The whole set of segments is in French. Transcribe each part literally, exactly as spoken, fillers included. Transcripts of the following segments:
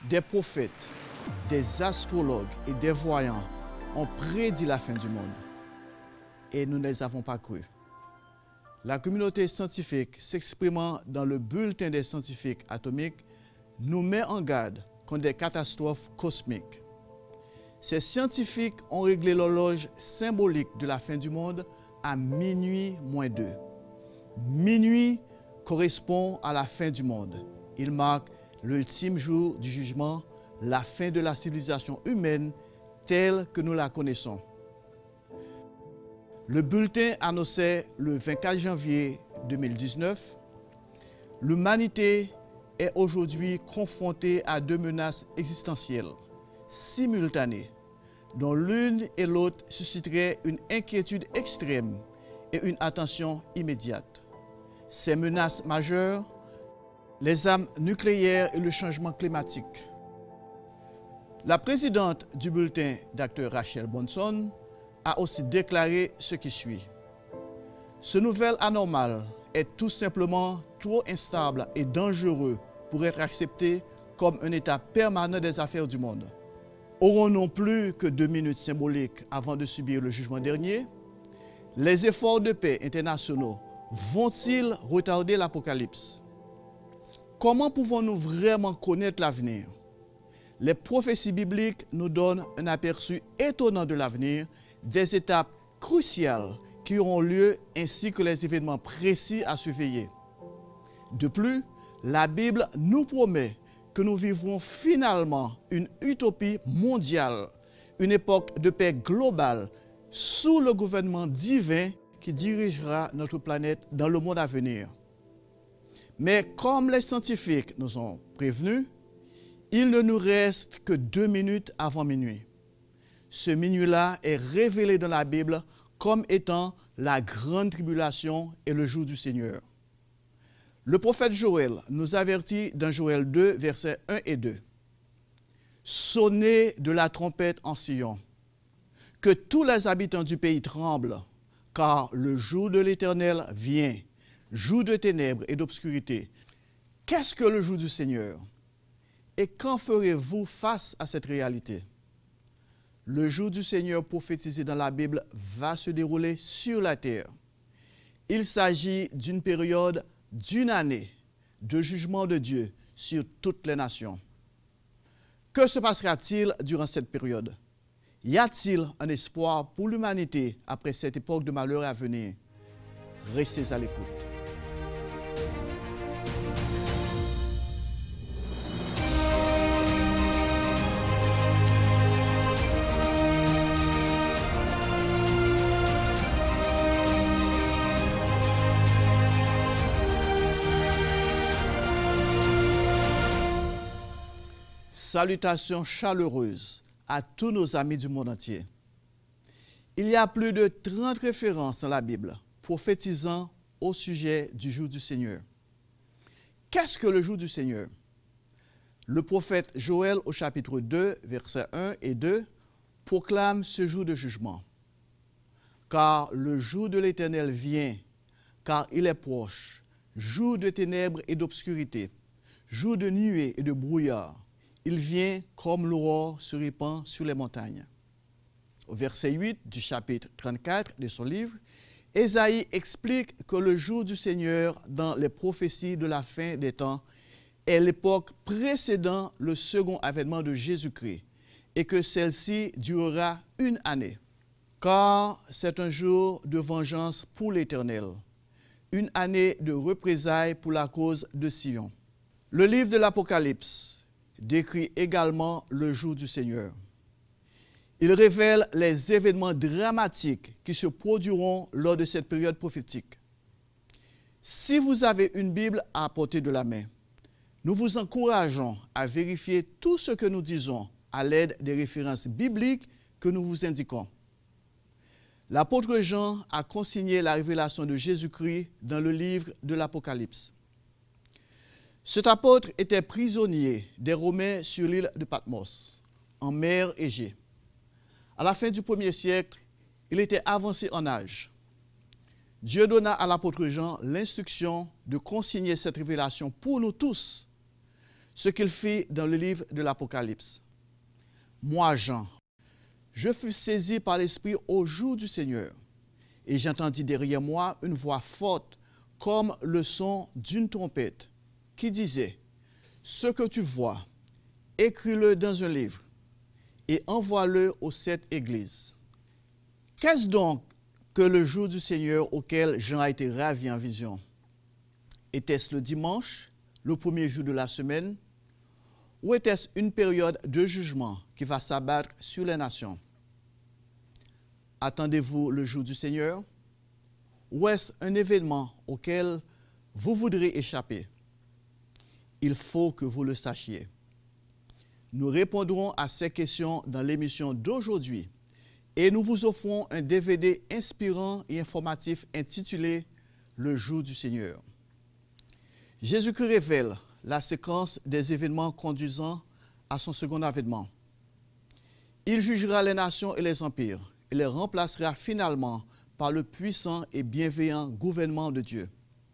Des prophètes, des astrologues et des voyants ont prédit la fin du monde. Et nous ne les avons pas cru. La communauté scientifique s'exprimant dans le bulletin des scientifiques atomiques nous met en garde contre des catastrophes cosmiques. Ces scientifiques ont réglé l'horloge symbolique de la fin du monde à minuit moins deux. Minuit correspond à la fin du monde. Il marque l'ultime jour du jugement, la fin de la civilisation humaine telle que nous la connaissons. Le bulletin annonçait le vingt-quatre janvier deux mille dix-neuf, l'humanité est aujourd'hui confrontée à deux menaces existentielles, simultanées, dont l'une et l'autre susciteraient une inquiétude extrême et une attention immédiate. Ces menaces majeures, les armes nucléaires et le changement climatique. La présidente du bulletin, Dr Rachel Bonson, a aussi déclaré ce qui suit. Ce nouvel anormal est tout simplement trop instable et dangereux pour être accepté comme un état permanent des affaires du monde. Aurons-nous plus que deux minutes symboliques avant de subir le jugement dernier? Les efforts de paix internationaux vont-ils retarder l'apocalypse? Comment pouvons-nous vraiment connaître l'avenir? Les prophéties bibliques nous donnent un aperçu étonnant de l'avenir, des étapes cruciales qui auront lieu ainsi que les événements précis à surveiller. De plus, la Bible nous promet que nous vivrons finalement une utopie mondiale, une époque de paix globale sous le gouvernement divin qui dirigera notre planète dans le monde à venir. Mais comme les scientifiques nous ont prévenus, il ne nous reste que deux minutes avant minuit. Ce minuit-là est révélé dans la Bible comme étant la grande tribulation et le jour du Seigneur. Le prophète Joël nous avertit dans Joël deux, versets un et deux. « Sonnez de la trompette en Sion, que tous les habitants du pays tremblent, car le jour de l'Éternel vient, jour de ténèbres et d'obscurité. » Qu'est-ce que le jour du Seigneur? Et quand ferez-vous face à cette réalité? Le jour du Seigneur prophétisé dans la Bible va se dérouler sur la terre. Il s'agit d'une période d'une année de jugement de Dieu sur toutes les nations. Que se passera-t-il durant cette période? Y a-t-il un espoir pour l'humanité après cette époque de malheur à venir? Restez à l'écoute. Salutations chaleureuses à tous nos amis du monde entier. Il y a plus de trente références dans la Bible prophétisant au sujet du jour du Seigneur. Qu'est-ce que le jour du Seigneur? Le prophète Joël au chapitre deux, versets un et deux, proclame ce jour de jugement. Car le jour de l'Éternel vient, car il est proche, jour de ténèbres et d'obscurité, jour de nuée et de brouillard. Il vient comme l'aurore se répand sur les montagnes. Au verset huit du chapitre trente-quatre de son livre, Ésaïe explique que le jour du Seigneur dans les prophéties de la fin des temps est l'époque précédant le second avènement de Jésus-Christ et que celle-ci durera une année. Car c'est un jour de vengeance pour l'Éternel, une année de représailles pour la cause de Sion. Le livre de l'Apocalypse décrit également le jour du Seigneur. Il révèle les événements dramatiques qui se produiront lors de cette période prophétique. Si vous avez une Bible à portée de la main, nous vous encourageons à vérifier tout ce que nous disons à l'aide des références bibliques que nous vous indiquons. L'apôtre Jean a consigné la révélation de Jésus-Christ dans le livre de l'Apocalypse. Cet apôtre était prisonnier des Romains sur l'île de Patmos, en mer Égée. À la fin du premier siècle, il était avancé en âge. Dieu donna à l'apôtre Jean l'instruction de consigner cette révélation pour nous tous. ce qu'il fit dans le livre de l'Apocalypse. Moi, Jean, je fus saisi par l'Esprit au jour du Seigneur, et j'entendis derrière moi une voix forte, comme le son d'une trompette, qui disait, « Ce que tu vois, écris-le dans un livre, et envoie-le aux sept églises. » Qu'est-ce donc que le jour du Seigneur auquel Jean a été ravi en vision? Était-ce le dimanche, le premier jour de la semaine, ou était-ce une période de jugement qui va s'abattre sur les nations? Attendez-vous le jour du Seigneur? Ou est-ce un événement auquel vous voudrez échapper? Il faut que vous le sachiez. Nous répondrons à ces questions dans l'émission d'aujourd'hui et nous vous offrons un D V D inspirant et informatif intitulé « Le jour du Seigneur ». Jésus-Christ révèle la séquence des événements conduisant à son second avènement. Il jugera les nations et les empires et les remplacera finalement par le puissant et bienveillant gouvernement de Dieu.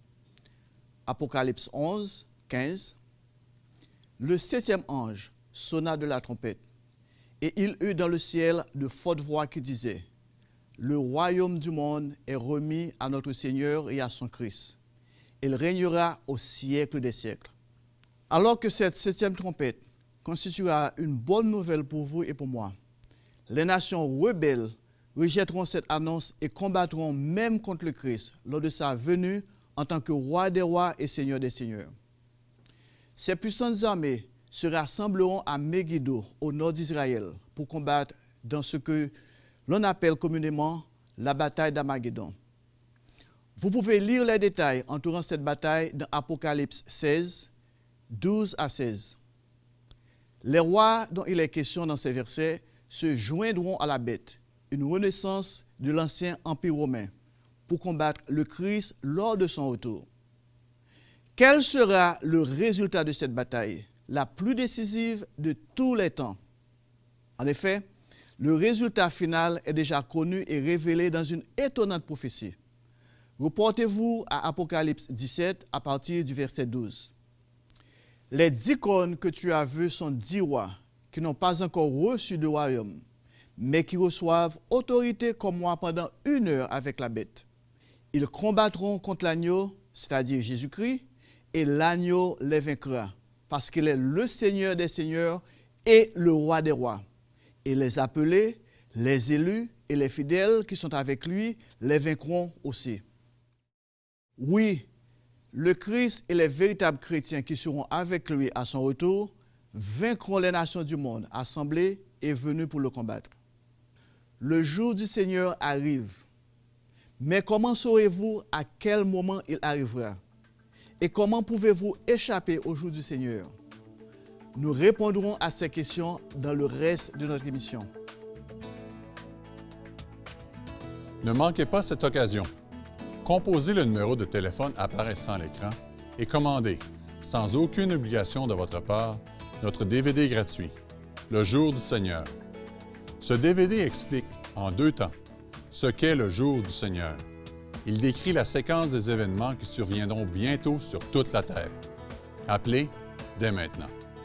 Apocalypse onze, quinze. Le septième ange sonna de la trompette, et il eut dans le ciel de fortes voix qui disaient, « Le royaume du monde est remis à notre Seigneur et à son Christ. Il régnera au siècle des siècles. » Alors que cette septième trompette constituera une bonne nouvelle pour vous et pour moi, les nations rebelles rejetteront cette annonce et combattront même contre le Christ lors de sa venue en tant que roi des rois et seigneur des seigneurs. Ces puissantes armées se rassembleront à Megiddo, au nord d'Israël, pour combattre dans ce que l'on appelle communément la bataille d'Armageddon. Vous pouvez lire les détails entourant cette bataille dans Apocalypse seize, douze à seize. Les rois dont il est question dans ces versets se joindront à la bête, une renaissance de l'ancien empire romain, pour combattre le Christ lors de son retour. Quel sera le résultat de cette bataille, la plus décisive de tous les temps? En effet, le résultat final est déjà connu et révélé dans une étonnante prophétie. Reportez-vous à Apocalypse dix-sept à partir du verset douze. Les dix cornes que tu as vues sont dix rois qui n'ont pas encore reçu de royaume, mais qui reçoivent autorité comme moi pendant une heure avec la bête. Ils combattront contre l'agneau, c'est-à-dire Jésus-Christ, et l'agneau les vaincra, parce qu'il est le Seigneur des seigneurs et le roi des rois. Et les appelés, les élus et les fidèles qui sont avec lui les vaincront aussi. Oui, le Christ et les véritables chrétiens qui seront avec lui à son retour vaincront les nations du monde assemblées et venues pour le combattre. Le jour du Seigneur arrive. Mais comment saurez-vous à quel moment il arrivera? Et comment pouvez-vous échapper au jour du Seigneur? Nous répondrons à ces questions dans le reste de notre émission. Ne manquez pas cette occasion. Composez le numéro de téléphone apparaissant à l'écran et commandez, sans aucune obligation de votre part, notre D V D gratuit, Le jour du Seigneur. Ce D V D explique, en deux temps, ce qu'est le jour du Seigneur. Il décrit la séquence des événements qui surviendront bientôt sur toute la terre. Appelez dès maintenant.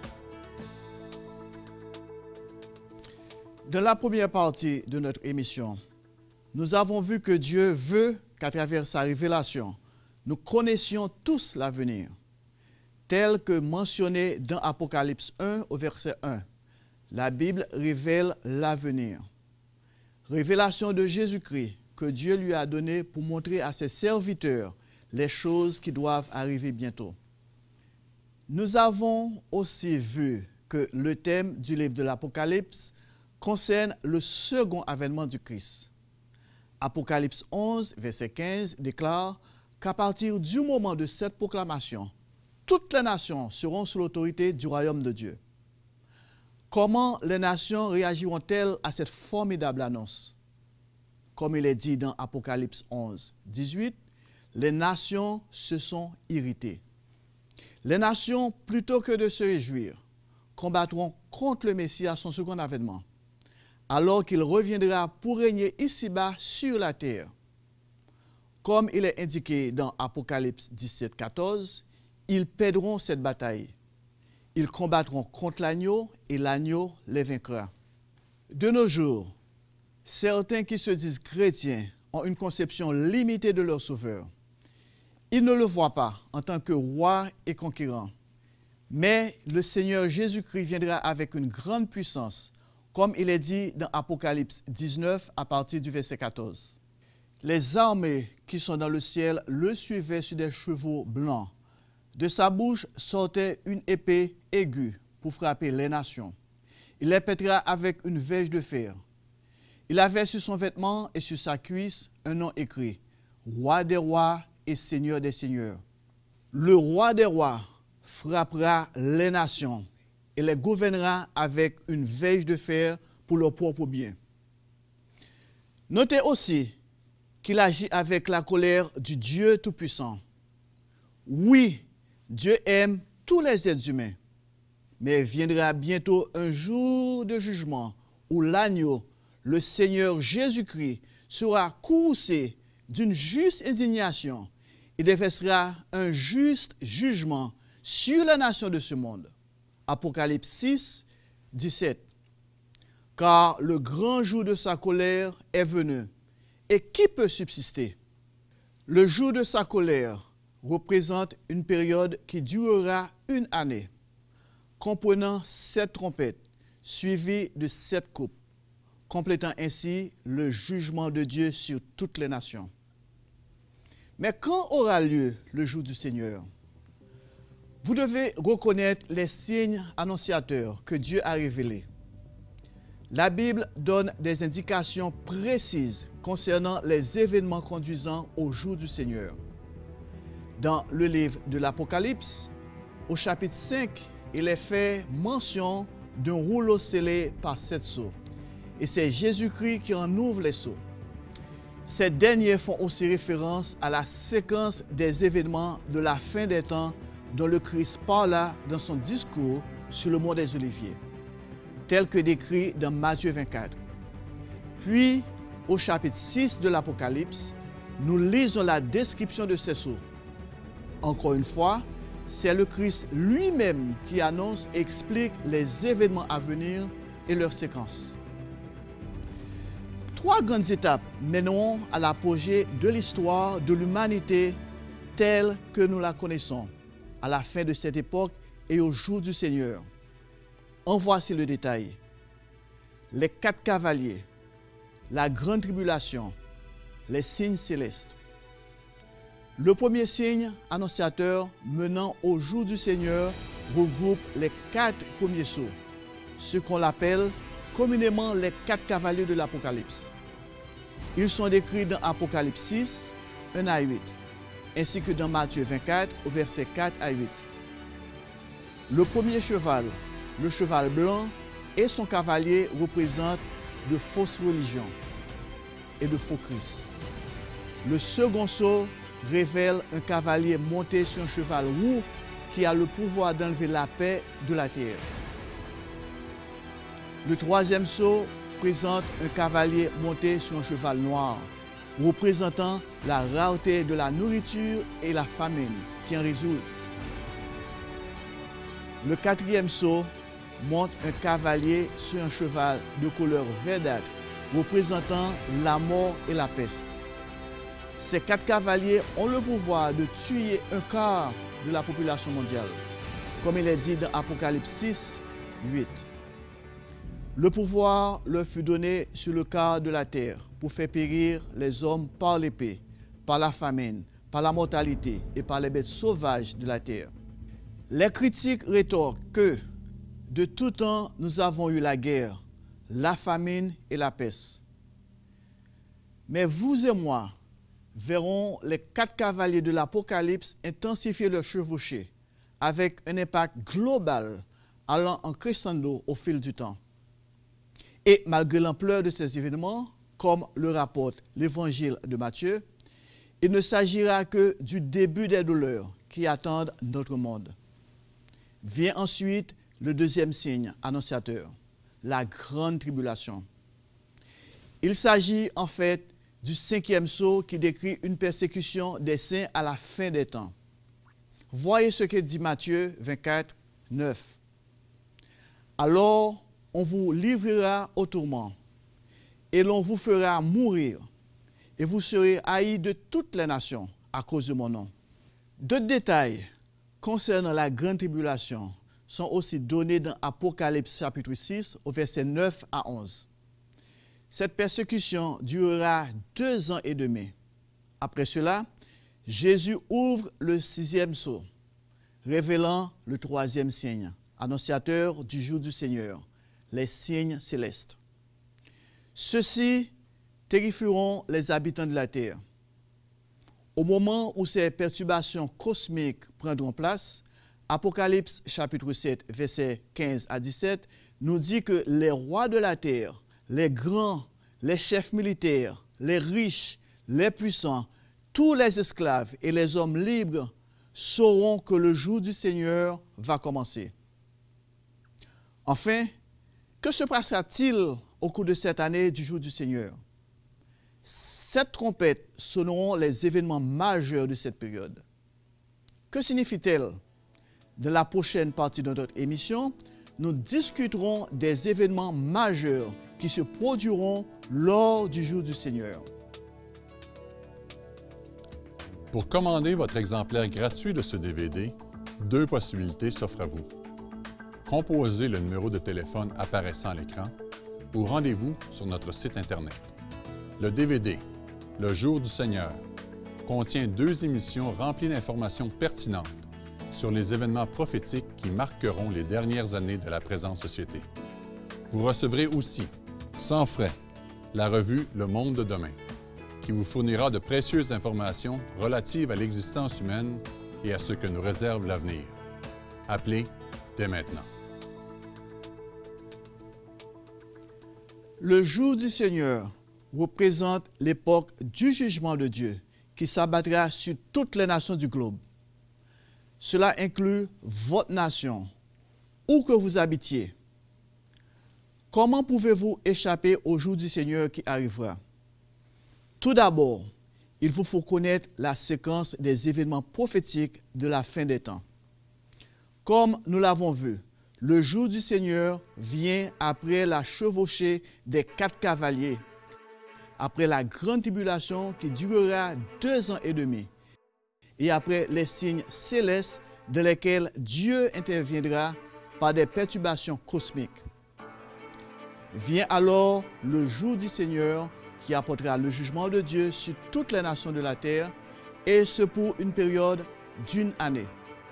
Dans la première partie de notre émission, nous avons vu que Dieu veut qu'à travers sa révélation, nous connaissions tous l'avenir, tel que mentionné dans Apocalypse un au verset un. La Bible révèle l'avenir. Révélation de Jésus-Christ que Dieu lui a donnée pour montrer à ses serviteurs les choses qui doivent arriver bientôt. Nous avons aussi vu que le thème du livre de l'Apocalypse concerne le second avènement du Christ. Apocalypse onze, verset quinze, déclare qu'à partir du moment de cette proclamation, toutes les nations seront sous l'autorité du royaume de Dieu. Comment les nations réagiront-elles à cette formidable annonce? Comme il est dit dans Apocalypse onze, dix-huit, les nations se sont irritées. Les nations, plutôt que de se réjouir, combattront contre le Messie à son second avènement, alors qu'il reviendra pour régner ici-bas sur la terre. Comme il est indiqué dans Apocalypse dix-sept, quatorze, ils perdront cette bataille. Ils combattront contre l'agneau et l'agneau les vaincra. De nos jours, certains qui se disent chrétiens ont une conception limitée de leur Sauveur. Ils ne le voient pas en tant que roi et conquérant. Mais le Seigneur Jésus-Christ viendra avec une grande puissance, comme il est dit dans Apocalypse dix-neuf à partir du verset quatorze. Les armées qui sont dans le ciel le suivaient sur des chevaux blancs. De sa bouche sortait une épée aiguë pour frapper les nations. Il les pètera avec une verge de fer. Il avait sur son vêtement et sur sa cuisse un nom écrit, Roi des rois et Seigneur des seigneurs. Le roi des rois frappera les nations et les gouvernera avec une verge de fer pour leur propre bien. Notez aussi qu'il agit avec la colère du Dieu Tout-Puissant. Oui, Dieu aime tous les êtres humains, mais viendra bientôt un jour de jugement où l'agneau, le Seigneur Jésus-Christ, sera coursé d'une juste indignation et déversera un juste jugement sur les nations de ce monde. Apocalypse six, dix-sept. Car le grand jour de sa colère est venu. Et qui peut subsister? Le jour de sa colère représente une période qui durera une année, comprenant sept trompettes, suivies de sept coupes, complétant ainsi le jugement de Dieu sur toutes les nations. Mais quand aura lieu le jour du Seigneur? Vous devez reconnaître les signes annonciateurs que Dieu a révélés. La Bible donne des indications précises concernant les événements conduisant au jour du Seigneur. Dans le livre de l'Apocalypse, au chapitre cinq, il est fait mention d'un rouleau scellé par sept sceaux. Et c'est Jésus-Christ qui en ouvre les sceaux. Ces derniers font aussi référence à la séquence des événements de la fin des temps dont le Christ parla dans son discours sur le mont des Oliviers, tel que décrit dans Matthieu vingt-quatre. Puis, au chapitre six de l'Apocalypse, nous lisons la description de ces sceaux. Encore une fois, c'est le Christ lui-même qui annonce et explique les événements à venir et leurs séquences. Trois grandes étapes mèneront à l'apogée de l'histoire de l'humanité telle que nous la connaissons, à la fin de cette époque et au jour du Seigneur. En voici le détail. Les quatre cavaliers, la grande tribulation, les signes célestes. Le premier signe annonciateur menant au jour du Seigneur regroupe les quatre premiers sceaux, ce qu'on appelle communément les quatre cavaliers de l'Apocalypse. Ils sont décrits dans Apocalypse six, un à huit, ainsi que dans Matthieu vingt-quatre, au verset quatre à huit. Le premier cheval, le cheval blanc, et son cavalier représentent de fausses religions et de faux Christ. Le second sceau révèle un cavalier monté sur un cheval roux qui a le pouvoir d'enlever la paix de la terre. Le troisième sceau présente un cavalier monté sur un cheval noir, représentant la rareté de la nourriture et la famine qui en résulte. Le quatrième sceau montre un cavalier sur un cheval de couleur verdâtre, représentant la mort et la peste. Ces quatre cavaliers ont le pouvoir de tuer un quart de la population mondiale, comme il est dit dans Apocalypse six, huit. Le pouvoir leur fut donné sur le quart de la terre pour faire périr les hommes par l'épée, par la famine, par la mortalité et par les bêtes sauvages de la terre. Les critiques rétorquent que, de tout temps, nous avons eu la guerre, la famine et la peste. Mais vous et moi verrons les quatre cavaliers de l'Apocalypse intensifier leur chevauchée avec un impact global allant en crescendo au fil du temps. Et malgré l'ampleur de ces événements, comme le rapporte l'évangile de Matthieu, il ne s'agira que du début des douleurs qui attendent notre monde. Vient ensuite le deuxième signe annonciateur, la grande tribulation. Il s'agit en fait du cinquième sceau qui décrit une persécution des saints à la fin des temps. Voyez ce que dit Matthieu vingt-quatre, neuf. Alors on vous livrera au tourment, et l'on vous fera mourir, et vous serez haïs de toutes les nations à cause de mon nom. D'autres détails concernant la grande tribulation sont aussi donnés dans Apocalypse chapitre six, au verset neuf à onze. Cette persécution durera deux ans et demi. Après cela, Jésus ouvre le sixième sceau, révélant le troisième signe, annonciateur du jour du Seigneur, les signes célestes. Ceux-ci terrifieront les habitants de la terre. Au moment où ces perturbations cosmiques prendront place, Apocalypse chapitre sept, versets quinze à dix-sept, nous dit que les rois de la terre, les grands, les chefs militaires, les riches, les puissants, tous les esclaves et les hommes libres sauront que le jour du Seigneur va commencer. Enfin, que se passera-t-il au cours de cette année du jour du Seigneur? Sept trompettes sonneront les événements majeurs de cette période. Que signifie-t-elle? Dans la prochaine partie de notre émission, nous discuterons des événements majeurs qui se produiront lors du jour du Seigneur. Pour commander votre exemplaire gratuit de ce D V D, deux possibilités s'offrent à vous. Composez le numéro de téléphone apparaissant à l'écran ou rendez-vous sur notre site Internet. Le D V D, Le jour du Seigneur, contient deux émissions remplies d'informations pertinentes sur les événements prophétiques qui marqueront les dernières années de la présente société. Vous recevrez aussi, sans frais, la revue Le Monde de demain, qui vous fournira de précieuses informations relatives à l'existence humaine et à ce que nous réserve l'avenir. Appelez dès maintenant. Le jour du Seigneur représente l'époque du jugement de Dieu qui s'abattra sur toutes les nations du globe. Cela inclut votre nation, où que vous habitiez. Comment pouvez-vous échapper au jour du Seigneur qui arrivera? Tout d'abord, il vous faut connaître la séquence des événements prophétiques de la fin des temps. Comme nous l'avons vu, le jour du Seigneur vient après la chevauchée des quatre cavaliers, après la grande tribulation qui durera deux ans et demi, et après les signes célestes dans lesquels Dieu interviendra par des perturbations cosmiques. Vient alors le jour du Seigneur qui apportera le jugement de Dieu sur toutes les nations de la terre, et ce pour une période d'une année.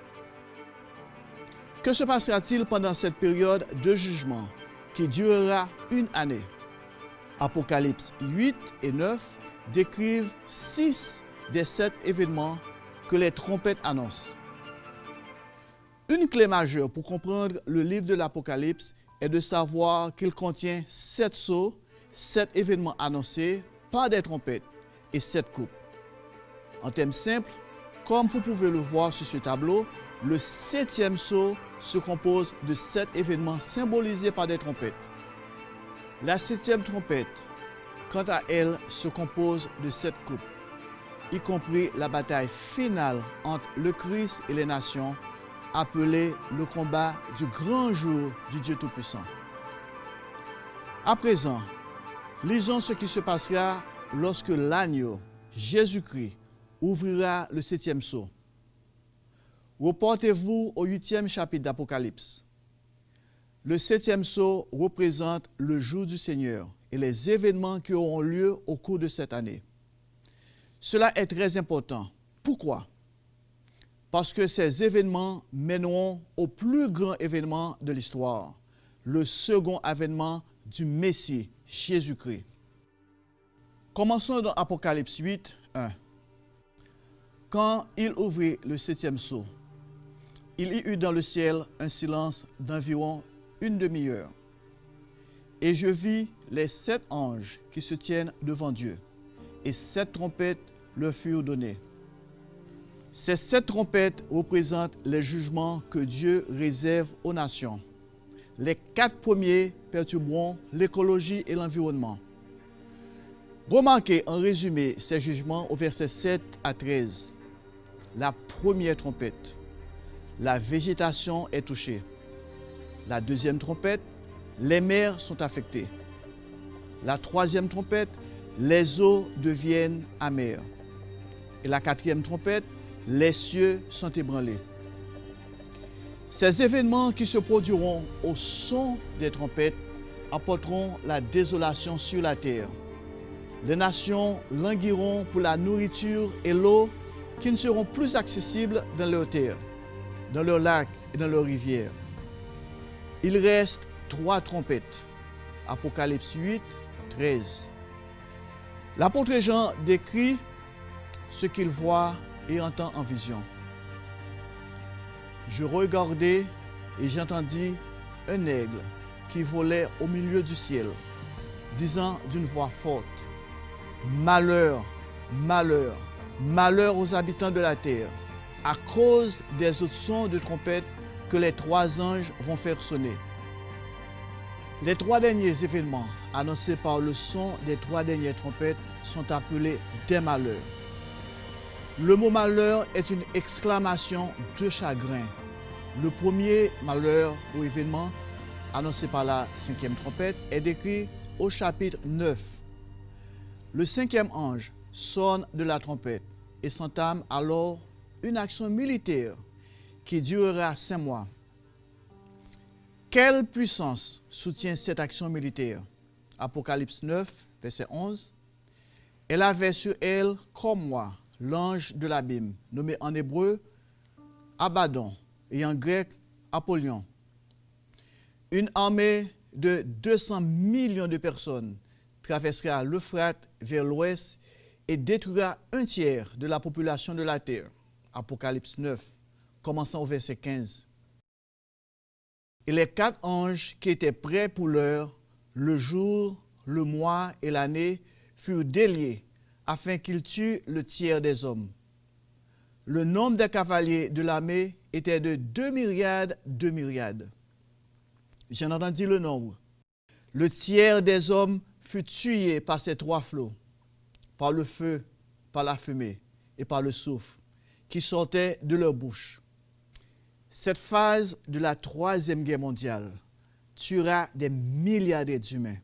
Que se passera-t-il pendant cette période de jugement qui durera une année? Apocalypse huit et neuf décrivent six des sept événements que les trompettes annoncent. Une clé majeure pour comprendre le livre de l'Apocalypse est de savoir qu'il contient sept sceaux, sept événements annoncés par des trompettes et sept coupes. En termes simples, comme vous pouvez le voir sur ce tableau, le septième sceau se compose de sept événements symbolisés par des trompettes. La septième trompette, quant à elle, se compose de sept coupes, y compris la bataille finale entre le Christ et les nations, appelée le combat du grand jour du Dieu Tout-Puissant. À présent, lisons ce qui se passera lorsque l'agneau, Jésus-Christ, ouvrira le septième sceau. Reportez-vous au huitième chapitre d'Apocalypse. Le septième sceau représente le jour du Seigneur et les événements qui auront lieu au cours de cette année. Cela est très important. Pourquoi? Parce que ces événements mèneront au plus grand événement de l'histoire, le second avènement du Messie, Jésus-Christ. Commençons dans Apocalypse huit, un. Quand il ouvrit le septième sceau, il y eut dans le ciel un silence d'environ une demi-heure. Et je vis les sept anges qui se tiennent devant Dieu, et sept trompettes leur furent données. Ces sept trompettes représentent les jugements que Dieu réserve aux nations. Les quatre premiers perturberont l'écologie et l'environnement. Remarquez en résumé ces jugements au verset sept à treize. La première trompette. La végétation est touchée. La deuxième trompette, les mers sont affectées. La troisième trompette, les eaux deviennent amères. Et la quatrième trompette, les cieux sont ébranlés. Ces événements qui se produiront au son des trompettes apporteront la désolation sur la terre. Les nations languiront pour la nourriture et l'eau qui ne seront plus accessibles dans leurs terres, dans leurs lacs et dans leurs rivières. Il reste trois trompettes. Apocalypse huit, treize. L'apôtre Jean décrit ce qu'il voit et entend en vision. Je regardai et j'entendis un aigle qui volait au milieu du ciel, disant d'une voix forte, « Malheur, malheur, malheur aux habitants de la terre, à cause des autres sons de trompette que les trois anges vont faire sonner. » Les trois derniers événements annoncés par le son des trois dernières trompettes sont appelés des malheurs. Le mot malheur est une exclamation de chagrin. Le premier malheur ou événement annoncé par la cinquième trompette est décrit au chapitre neuf. Le cinquième ange sonne de la trompette et s'entame alors une action militaire qui durera cinq mois. Quelle puissance soutient cette action militaire? Apocalypse neuf, verset onze. Elle avait sur elle, comme moi, l'ange de l'abîme, nommé en hébreu Abaddon et en grec Apollyon. Une armée de deux cents millions de personnes traversera l'Euphrate vers l'ouest et détruira un tiers de la population de la terre. Apocalypse neuf, commençant au verset quinze. Et les quatre anges qui étaient prêts pour l'heure, le jour, le mois et l'année, furent déliés afin qu'ils tuent le tiers des hommes. Le nombre des cavaliers de l'armée était de deux myriades de myriades. J'en entendis le nombre. Le tiers des hommes fut tué par ces trois flots, par le feu, par la fumée et par le souffle qui sortait de leur bouche. Cette phase de la Troisième Guerre mondiale tuera des milliards d'humains.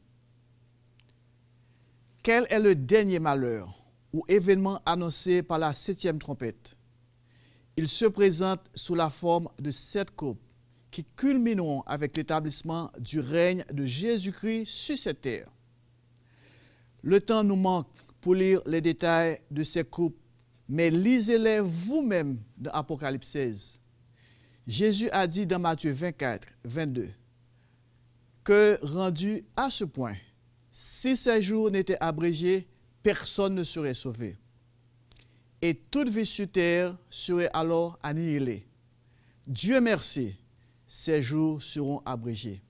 Quel est le dernier malheur ou événement annoncé par la septième trompette? Il se présente sous la forme de sept coupes qui culmineront avec l'établissement du règne de Jésus-Christ sur cette terre. Le temps nous manque pour lire les détails de ces coupes, mais lisez-les vous-même dans Apocalypse seize. Jésus a dit dans Matthieu vingt-quatre, vingt-deux, que rendu à ce point, si ces jours n'étaient abrégés, personne ne serait sauvé. Et toute vie sur terre serait alors annihilée. Dieu merci, ces jours seront abrégés.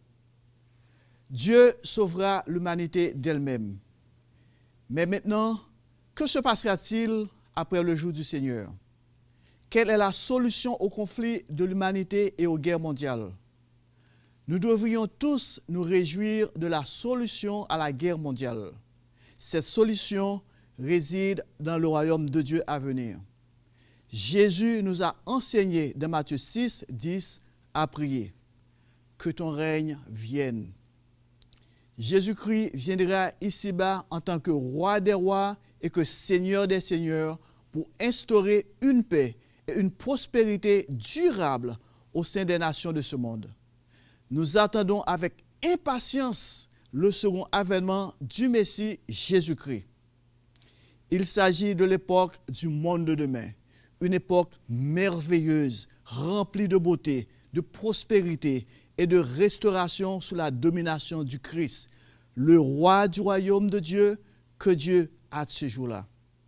Dieu sauvera l'humanité d'elle-même. Mais maintenant, que se passera-t-il après le jour du Seigneur? Quelle est la solution au conflit de l'humanité et aux guerres mondiales? Nous devrions tous nous réjouir de la solution à la guerre mondiale. Cette solution réside dans le royaume de Dieu à venir. Jésus nous a enseigné dans Matthieu six, dix à prier. Que ton règne vienne. Jésus-Christ viendra ici-bas en tant que roi des rois et que seigneur des seigneurs pour instaurer une paix et une prospérité durable au sein des nations de ce monde. Nous attendons avec impatience le second avènement du Messie Jésus-Christ. Il s'agit de l'époque du monde de demain, une époque merveilleuse, remplie de beauté, de prospérité et de restauration sous la domination du Christ, le roi du royaume de Dieu que Dieu a de ce jour-là.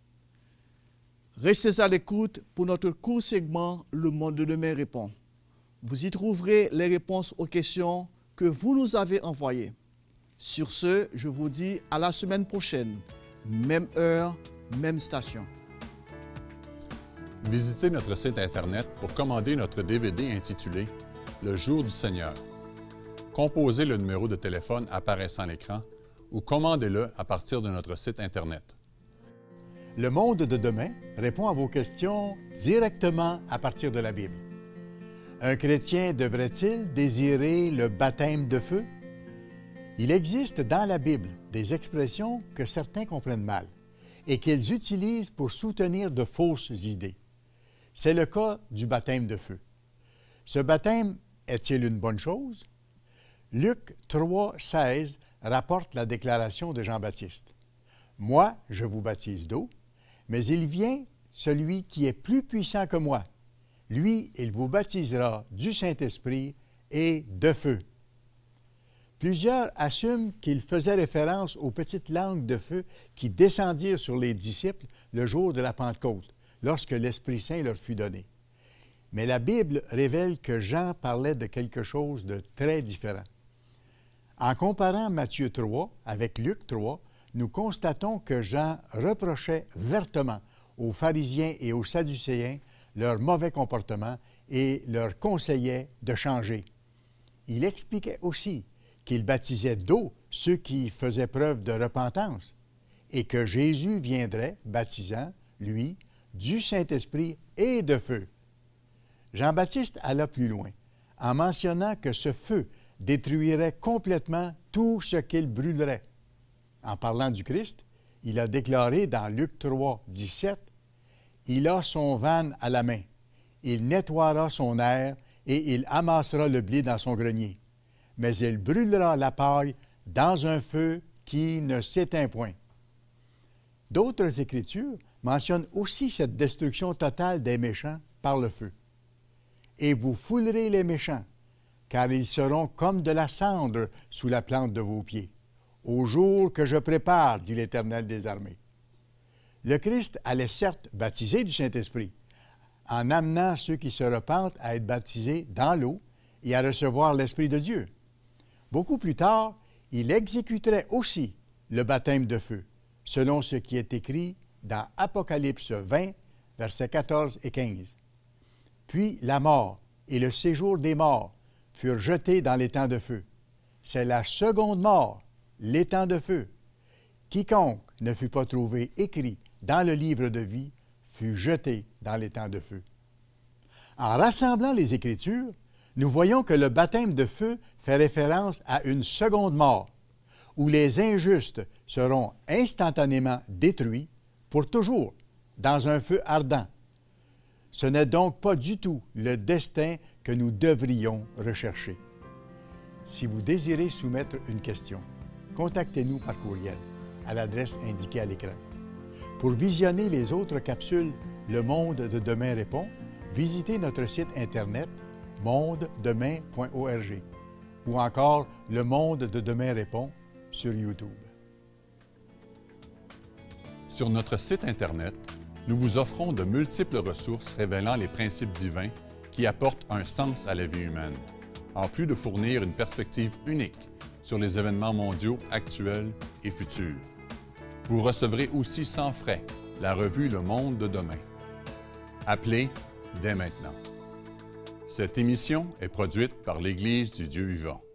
Restez à l'écoute pour notre court segment « Le monde de demain répond ». Vous y trouverez les réponses aux questions que vous nous avez envoyées. Sur ce, je vous dis à la semaine prochaine, même heure, même station. Visitez notre site Internet pour commander notre D V D intitulé « Le jour du Seigneur ». Composez le numéro de téléphone apparaissant à l'écran ou commandez-le à partir de notre site Internet. Le monde de demain répond à vos questions directement à partir de la Bible. Un chrétien devrait-il désirer le baptême de feu? Il existe dans la Bible des expressions que certains comprennent mal et qu'ils utilisent pour soutenir de fausses idées. C'est le cas du baptême de feu. Ce baptême est-il une bonne chose? Luc trois, seize rapporte la déclaration de Jean-Baptiste. « Moi, je vous baptise d'eau, mais il vient celui qui est plus puissant que moi. Lui, il vous baptisera du Saint-Esprit et de feu. » Plusieurs assument qu'il faisait référence aux petites langues de feu qui descendirent sur les disciples le jour de la Pentecôte, lorsque l'Esprit Saint leur fut donné. Mais la Bible révèle que Jean parlait de quelque chose de très différent. En comparant Matthieu trois avec Luc trois, nous constatons que Jean reprochait vertement aux pharisiens et aux sadducéens leur mauvais comportement et leur conseillait de changer. Il expliquait aussi qu'il baptisait d'eau ceux qui faisaient preuve de repentance et que Jésus viendrait baptisant, lui, du Saint-Esprit et de feu. Jean-Baptiste alla plus loin en mentionnant que ce feu détruirait complètement tout ce qu'il brûlerait. En parlant du Christ, il a déclaré dans Luc trois, dix-sept, « Il a son vanne à la main, il nettoiera son aire et il amassera le blé dans son grenier, mais il brûlera la paille dans un feu qui ne s'éteint point. » D'autres Écritures mentionnent aussi cette destruction totale des méchants par le feu. « Et vous foulerez les méchants, car ils seront comme de la cendre sous la plante de vos pieds, au jour que je prépare, dit l'Éternel des armées. » Le Christ allait certes baptiser du Saint-Esprit, en amenant ceux qui se repentent à être baptisés dans l'eau et à recevoir l'Esprit de Dieu. Beaucoup plus tard, il exécuterait aussi le baptême de feu, selon ce qui est écrit dans Apocalypse vingt, versets quatorze et quinze. Puis la mort et le séjour des morts furent jetés dans l'étang de feu. C'est la seconde mort, l'étang de feu. Quiconque ne fut pas trouvé écrit dans le livre de vie fut jeté dans l'étang de feu. En rassemblant les Écritures, nous voyons que le baptême de feu fait référence à une seconde mort, où les injustes seront instantanément détruits pour toujours dans un feu ardent. Ce n'est donc pas du tout le destin que nous devrions rechercher. Si vous désirez soumettre une question, contactez-nous par courriel à l'adresse indiquée à l'écran. Pour visionner les autres capsules Le Monde de demain répond, visitez notre site Internet monde demain point org ou encore Le Monde de demain répond sur YouTube. Sur notre site Internet, nous vous offrons de multiples ressources révélant les principes divins qui apportent un sens à la vie humaine, en plus de fournir une perspective unique sur les événements mondiaux actuels et futurs. Vous recevrez aussi sans frais la revue Le Monde de demain. Appelez dès maintenant. Cette émission est produite par l'Église du Dieu vivant.